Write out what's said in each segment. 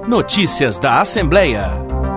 Notícias da Assembleia.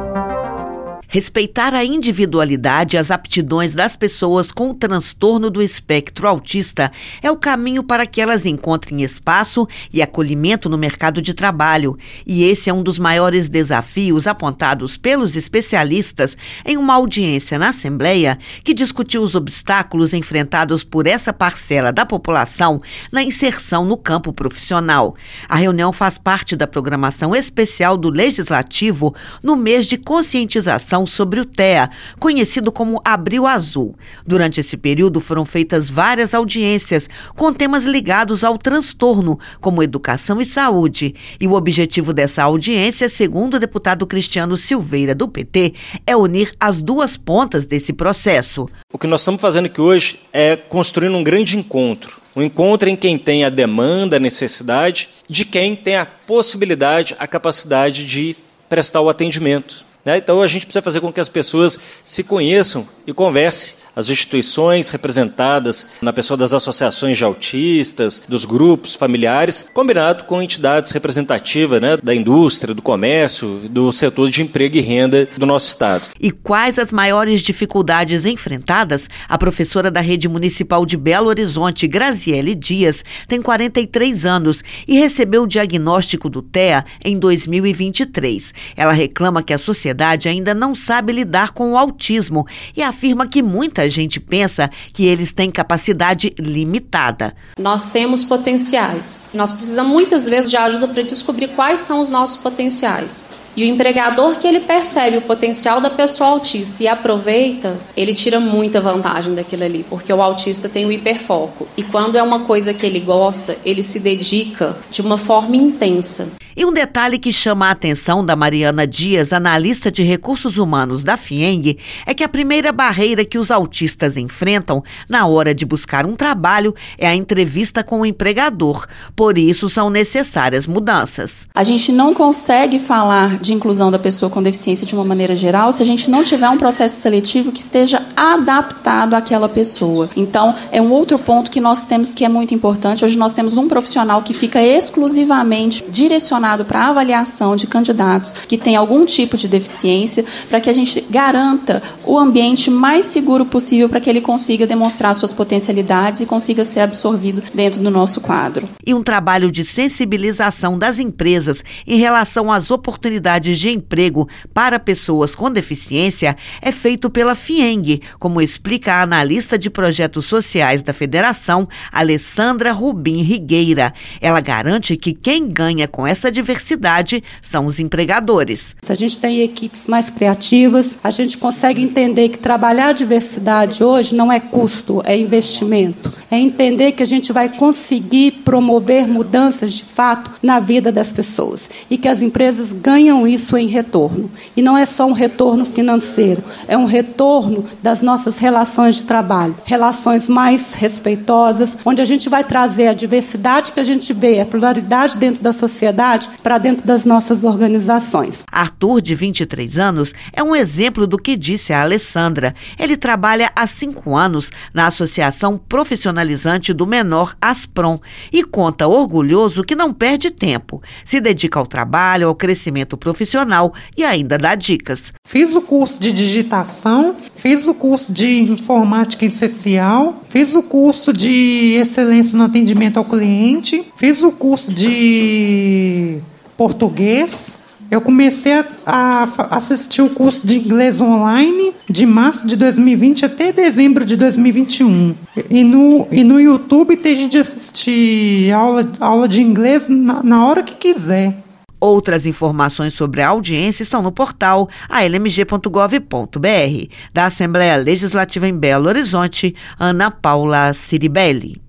Respeitar a individualidade e as aptidões das pessoas com o transtorno do espectro autista é o caminho para que elas encontrem espaço e acolhimento no mercado de trabalho. E esse é um dos maiores desafios apontados pelos especialistas em uma audiência na Assembleia que discutiu os obstáculos enfrentados por essa parcela da população na inserção no campo profissional. A reunião faz parte da programação especial do Legislativo no mês de conscientização sobre o TEA, conhecido como Abril Azul. Durante esse período foram feitas várias audiências com temas ligados ao transtorno, como educação e saúde. E o objetivo dessa audiência, segundo o deputado Cristiano Silveira, do PT, é unir as duas pontas desse processo. O que nós estamos fazendo aqui hoje é construindo um grande encontro. Um encontro em quem tem a demanda, a necessidade, de quem tem a possibilidade, a capacidade de prestar o atendimento. Então a gente precisa fazer com que as pessoas se conheçam e conversem. As instituições representadas na pessoa das associações de autistas, dos grupos familiares, combinado com entidades representativas, da indústria, do comércio, do setor de emprego e renda do nosso estado. E quais as maiores dificuldades enfrentadas? A professora da Rede Municipal de Belo Horizonte, Graziele Dias, tem 43 anos e recebeu o diagnóstico do TEA em 2023. Ela reclama que a sociedade ainda não sabe lidar com o autismo e afirma que muita gente pensa que eles têm capacidade limitada. Nós temos potenciais. Nós precisamos muitas vezes de ajuda para descobrir quais são os nossos potenciais. E o empregador que ele percebe o potencial da pessoa autista e aproveita, ele tira muita vantagem daquilo ali, porque o autista tem o hiperfoco. E quando é uma coisa que ele gosta, ele se dedica de uma forma intensa. E um detalhe que chama a atenção da Mariana Dias, analista de recursos humanos da FIENG, é que a primeira barreira que os autistas enfrentam na hora de buscar um trabalho é a entrevista com o empregador. Por isso, são necessárias mudanças. A gente não consegue falar de inclusão da pessoa com deficiência de uma maneira geral se a gente não tiver um processo seletivo que esteja adaptado àquela pessoa. Então, é um outro ponto que nós temos que é muito importante. Hoje nós temos um profissional que fica exclusivamente direcionado para avaliação de candidatos que têm algum tipo de deficiência, para que a gente garanta o ambiente mais seguro possível para que ele consiga demonstrar suas potencialidades e consiga ser absorvido dentro do nosso quadro. E um trabalho de sensibilização das empresas em relação às oportunidades de emprego para pessoas com deficiência é feito pela FIENG, como explica a analista de projetos sociais da Federação, Alessandra Rubim Rigueira. Ela garante que quem ganha com essa diversidade são os empregadores. Se a gente tem equipes mais criativas, a gente consegue entender que trabalhar a diversidade hoje não é custo, é investimento. É entender que a gente vai conseguir promover mudanças de fato na vida das pessoas e que as empresas ganham isso em retorno. E não é só um retorno financeiro, é um retorno das nossas relações de trabalho, relações mais respeitosas, onde a gente vai trazer a diversidade que a gente vê, a pluralidade dentro da sociedade para dentro das nossas organizações. Arthur, de 23 anos, é um exemplo do que disse a Alessandra. Ele trabalha há 5 anos na Associação Profissionalizante do Menor, ASPROM, e conta orgulhoso que não perde tempo. Se dedica ao trabalho, ao crescimento profissional e ainda dá dicas. Fiz o curso de digitação, fiz o curso de informática essencial, fiz o curso de excelência no atendimento ao cliente, fiz o curso de português. Eu comecei a assistir o curso de inglês online de março de 2020 até dezembro de 2021. E no YouTube tem gente assistir aula de inglês na hora que quiser. Outras informações sobre a audiência estão no portal almg.gov.br. Da Assembleia Legislativa em Belo Horizonte, Ana Paula Ciribelli.